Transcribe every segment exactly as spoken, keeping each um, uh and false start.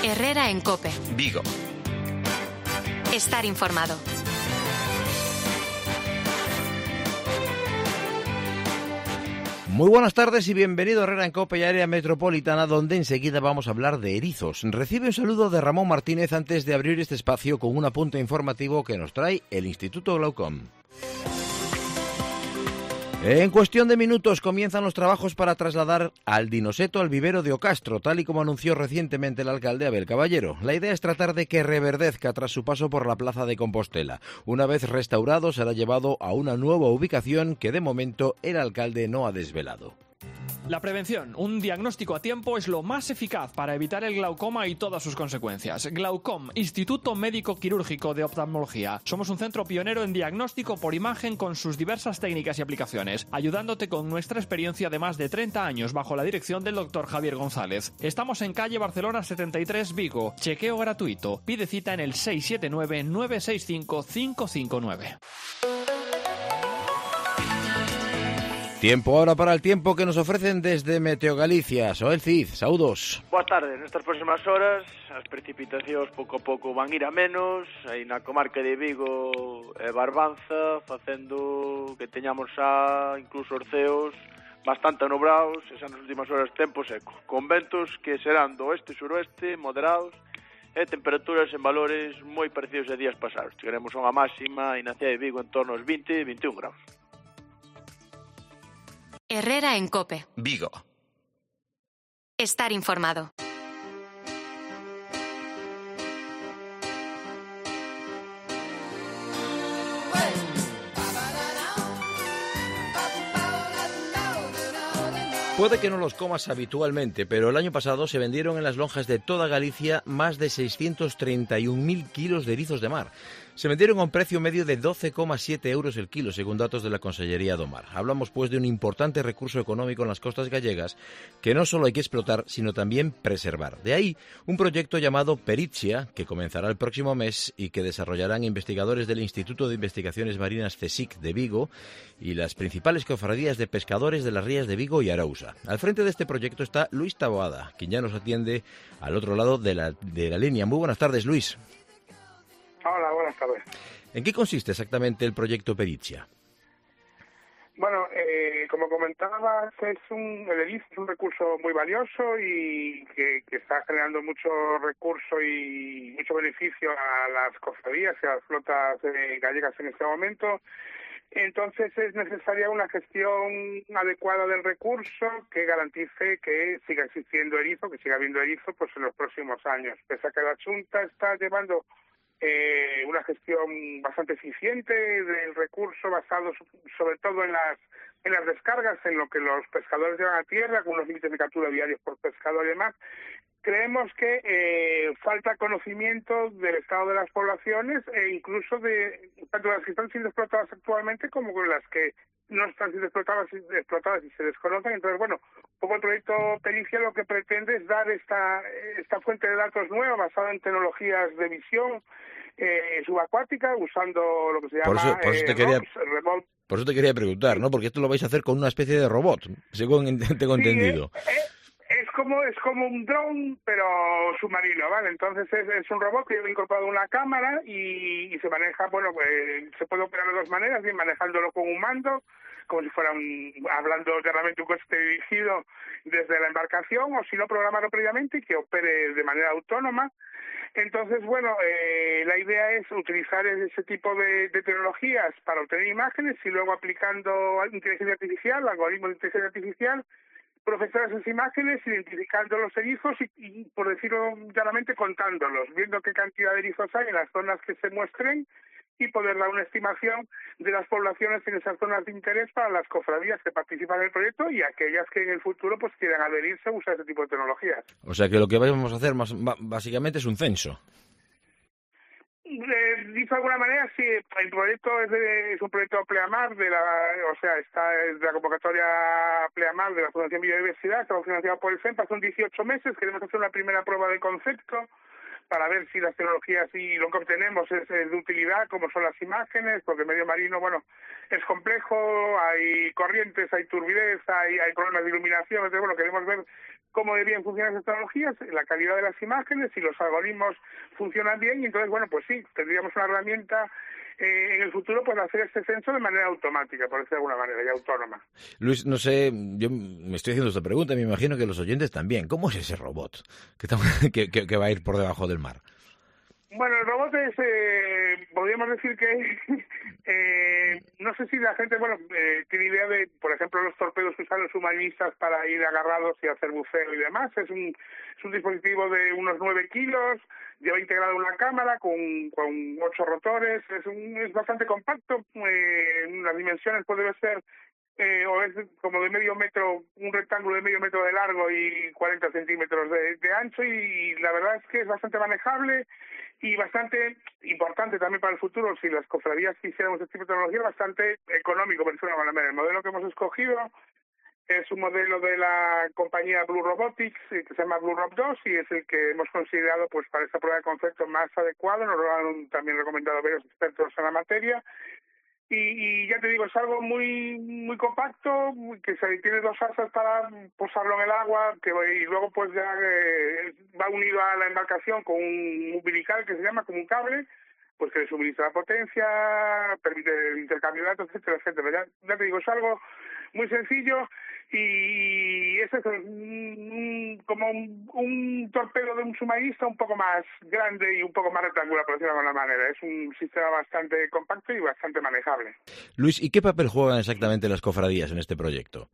Herrera en COPE. Vigo. Estar informado. Muy buenas tardes y bienvenido a Herrera en COPE y Área Metropolitana, donde enseguida vamos a hablar de erizos. Recibe un saludo de Ramón Martínez antes de abrir este espacio con un apunte informativo que nos trae el Instituto Glaucom. En cuestión de minutos comienzan los trabajos para trasladar al dinoseto al vivero de Ocastro, tal y como anunció recientemente el alcalde Abel Caballero. La idea es tratar de que reverdezca tras su paso por la plaza de Compostela. Una vez restaurado será llevado a una nueva ubicación que de momento el alcalde no ha desvelado. La prevención, un diagnóstico a tiempo, es lo más eficaz para evitar el glaucoma y todas sus consecuencias. Glaucom, Instituto Médico Quirúrgico de Oftalmología. Somos un centro pionero en diagnóstico por imagen con sus diversas técnicas y aplicaciones, ayudándote con nuestra experiencia de más de treinta años bajo la dirección del doctor Javier González. Estamos en calle Barcelona setenta y tres, Vigo. Chequeo gratuito. Pide cita en el seis siete nueve, nueve seis cinco, cinco cinco nueve. Tiempo ahora para el tiempo que nos ofrecen desde Meteo Galicia. Soel Cid, saúdos. Boa tarde, nestas próximas horas as precipitacións pouco a pouco van ir a menos, aí na comarca de Vigo e Barbanza, facendo que teñamos xa incluso os ceos bastante nubrados, e xa nas últimas horas tempo seco, con ventos que serán do oeste-suroeste moderados e temperaturas en valores moi parecidos a días pasados. Chegaremos a unha máxima e na cidade de Vigo en torno aos veinte a veintiún graus. Herrera en COPE. Vigo. Estar informado. Puede que no los comas habitualmente, pero el año pasado se vendieron en las lonjas de toda Galicia más de seiscientos treinta y un mil kilos de erizos de mar. Se vendieron a un precio medio de doce coma siete euros el kilo, según datos de la Consellería do Mar. Hablamos, pues, de un importante recurso económico en las costas gallegas que no solo hay que explotar, sino también preservar. De ahí un proyecto llamado Pericia, que comenzará el próximo mes y que desarrollarán investigadores del Instituto de Investigaciones Marinas CSIC de Vigo y las principales cofradías de pescadores de las rías de Vigo y Arousa. Al frente de este proyecto está Luis Taboada, quien ya nos atiende al otro lado de la, de la línea. Muy buenas tardes, Luis. Hola, buenas tardes. ¿En qué consiste exactamente el proyecto Pericia? Bueno, eh, como comentabas, es un, el erizo es un recurso muy valioso y que, que está generando mucho recurso y mucho beneficio a las cofradías y a las flotas eh, gallegas en este momento. Entonces es necesaria una gestión adecuada del recurso que garantice que siga existiendo erizo, que siga habiendo erizo pues en los próximos años. Pese a que la Xunta está llevando Eh, una gestión bastante eficiente del recurso basado sobre todo en las en las descargas, en lo que los pescadores llevan a tierra, con unos límites de captura diarios por pescador y demás. Creemos que eh, falta conocimiento del estado de las poblaciones e incluso de tanto las que están siendo explotadas actualmente como con las que no están siendo explotadas, explotadas y se desconocen. Entonces, bueno, un poco el proyecto Pericia lo que pretende es dar esta esta fuente de datos nueva basada en tecnologías de visión eh, subacuática, usando lo que se llama por eso, por eso te eh, quería, R O Ps, remote. Por eso te quería preguntar, ¿no? Porque esto lo vais a hacer con una especie de robot, según tengo Sí, entendido. Eh, eh, Es como es como un dron, pero submarino, ¿vale? Entonces es, es un robot que lleva incorporado una cámara y, y se maneja, bueno, pues se puede operar de dos maneras, bien manejándolo con un mando, como si fuera un, hablando realmente un coche dirigido desde la embarcación, o si no, programarlo previamente y que opere de manera autónoma. Entonces, bueno, eh, la idea es utilizar ese tipo de, de tecnologías para obtener imágenes y luego aplicando inteligencia artificial, algoritmos de inteligencia artificial, procesar esas imágenes, identificando los erizos y, y, por decirlo claramente, contándolos, viendo qué cantidad de erizos hay en las zonas que se muestren y poder dar una estimación de las poblaciones en esas zonas de interés para las cofradías que participan en el proyecto y aquellas que en el futuro pues quieran adherirse a usar ese tipo de tecnologías. O sea que lo que vamos a hacer más, básicamente es un censo. Eh, dicho de alguna manera, sí, el proyecto es, de, es un proyecto Pleamar, de la, o sea, está es de la convocatoria Pleamar de la Fundación Biodiversidad, está financiado por el FEMPA, son dieciocho meses, queremos hacer una primera prueba de concepto para ver si las tecnologías y lo que obtenemos es, es de utilidad, como son las imágenes, porque el medio marino, bueno, es complejo, hay corrientes, hay turbidez, hay, hay problemas de iluminación, entonces, bueno, queremos ver cómo de bien funcionan esas tecnologías, la calidad de las imágenes, si los algoritmos funcionan bien, y entonces, bueno, pues sí, tendríamos una herramienta eh, en el futuro para hacer este censo de manera automática, por decirlo de alguna manera, y autónoma. Luis, no sé, yo me estoy haciendo esta pregunta, me imagino que los oyentes también. ¿Cómo es ese robot que, que, que, que va a ir por debajo del mar? Bueno, el robot es, eh, podríamos decir que, eh, no sé si la gente, bueno, eh, tiene idea de, por ejemplo, los torpedos que usan los submarinistas para ir agarrados y hacer buceo y demás. Es un, es un dispositivo de unos nueve kilos, lleva integrado una cámara con, con ocho rotores, es, un, es bastante compacto, eh, las dimensiones pues debe ser, eh, o es como de medio metro, un rectángulo de medio metro de largo y cuarenta centímetros de, de ancho, y la verdad es que es bastante manejable y bastante importante también para el futuro. Si las cofradías quisiéramos este tipo de tecnología, bastante económico, por decirlo de alguna manera. El modelo que hemos escogido es un modelo de la compañía Blue Robotics, que se llama Blue Rob dos, y es el que hemos considerado pues para esta prueba de concepto más adecuado. Nos lo han también recomendado varios expertos en la materia. Y, y ya te digo, es algo muy muy compacto, que se tiene dos asas para posarlo en el agua, que y luego pues ya eh, va unido a la embarcación con un umbilical que se llama como un cable, pues que le suministra la potencia, permite el intercambio de datos, etcétera, etcétera. Ya, ya te digo, es algo muy sencillo y es eso, un, como un, un torpedo de un submarinista un poco más grande y un poco más rectangular, por decirlo de alguna manera. Es un sistema bastante compacto y bastante manejable. Luis, ¿y qué papel juegan exactamente las cofradías en este proyecto?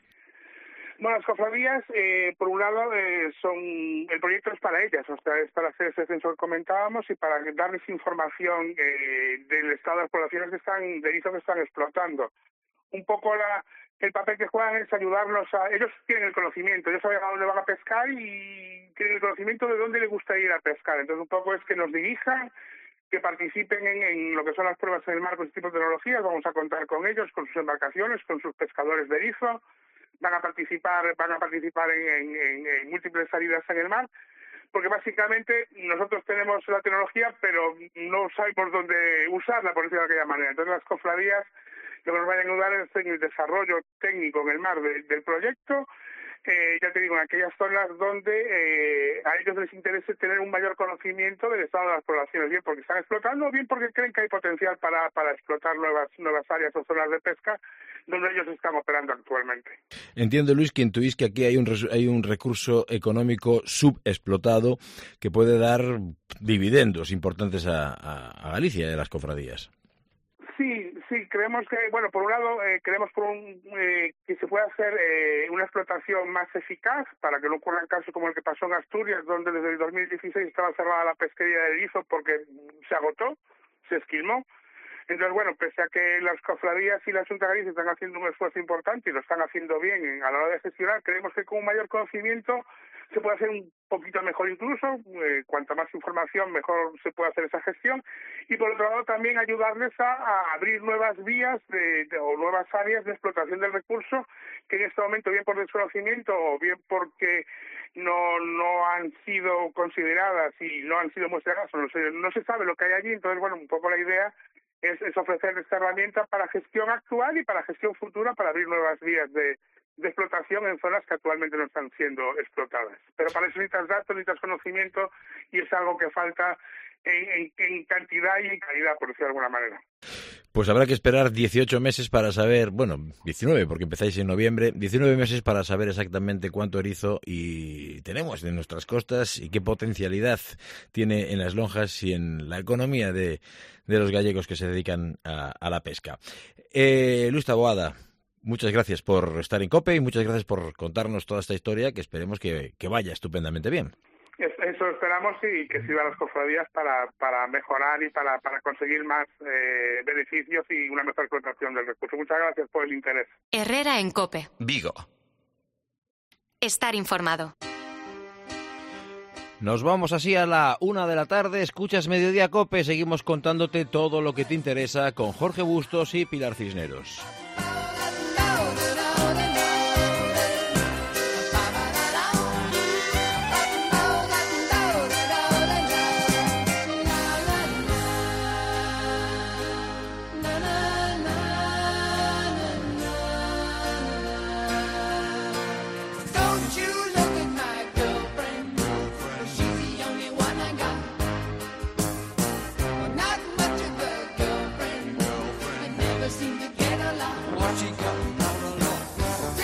Bueno, las cofradías, eh, por un lado, eh, son el proyecto es para ellas, o sea, es para hacer ese censo que comentábamos y para darles información eh, del estado de las poblaciones que están, de erizo que están explotando. Un poco la, el papel que juegan es ayudarnos a... Ellos tienen el conocimiento, ellos saben a dónde van a pescar y tienen el conocimiento de dónde les gusta ir a pescar. Entonces, un poco es que nos dirijan, que participen en, en lo que son las pruebas en el mar con este tipo de tecnologías. Vamos a contar con ellos, con sus embarcaciones, con sus pescadores de erizo. Van a participar, van a participar en, en, en múltiples salidas en el mar, porque básicamente nosotros tenemos la tecnología, pero no sabemos dónde usarla, por decirlo de aquella manera. Entonces, las cofradías lo que nos vayan a ayudar es en el desarrollo técnico en el mar de, del proyecto. Eh, ya te digo, en aquellas zonas donde eh, a ellos les interese tener un mayor conocimiento del estado de las poblaciones, bien porque están explotando o bien porque creen que hay potencial para, para explotar nuevas nuevas áreas o zonas de pesca donde ellos están operando actualmente. Entiendo, Luis, que intuís que aquí hay un, hay un recurso económico subexplotado que puede dar dividendos importantes a, a, a Galicia y a las cofradías. Sí, sí, creemos que, bueno, por un lado, eh, creemos por un, eh, que se puede hacer eh, una explotación más eficaz para que no ocurran casos como el que pasó en Asturias, donde desde el dos mil dieciséis estaba cerrada la pesquería de erizo porque se agotó, se esquilmó. Entonces, bueno, pese a que las cofradías y la Xunta de Galicia están haciendo un esfuerzo importante y lo están haciendo bien a la hora de gestionar, creemos que con un mayor conocimiento se puede hacer un poquito mejor incluso, eh, cuanta más información mejor se puede hacer esa gestión, y por otro lado también ayudarles a, a abrir nuevas vías de, de, o nuevas áreas de explotación del recurso que en este momento, bien por desconocimiento o bien porque no no han sido consideradas y no han sido muestradas, no se, no se sabe lo que hay allí. Entonces, bueno, un poco la idea Es, es ofrecer esta herramienta para gestión actual y para gestión futura, para abrir nuevas vías de, de explotación en zonas que actualmente no están siendo explotadas. Pero para eso necesitas datos, necesitas conocimiento y es algo que falta en, en, en cantidad y en calidad, por decirlo de alguna manera. Pues habrá que esperar dieciocho meses para saber, bueno, diecinueve porque empezáis en noviembre, diecinueve meses para saber exactamente cuánto erizo y tenemos en nuestras costas y qué potencialidad tiene en las lonjas y en la economía de, de los gallegos que se dedican a, a la pesca. Eh, Luis Taboada, muchas gracias por estar en COPE y muchas gracias por contarnos toda esta historia que esperemos que, que vaya estupendamente bien. Eso esperamos y que sirva a las cofradías para, para mejorar y para, para conseguir más eh, beneficios y una mejor explotación del recurso. Muchas gracias por el interés. Herrera en COPE. Vigo. Estar informado. Nos vamos así a la una de la tarde. Escuchas Mediodía COPE. Seguimos contándote todo lo que te interesa con Jorge Bustos y Pilar Cisneros. Don't you look at seem to get along. What you got now?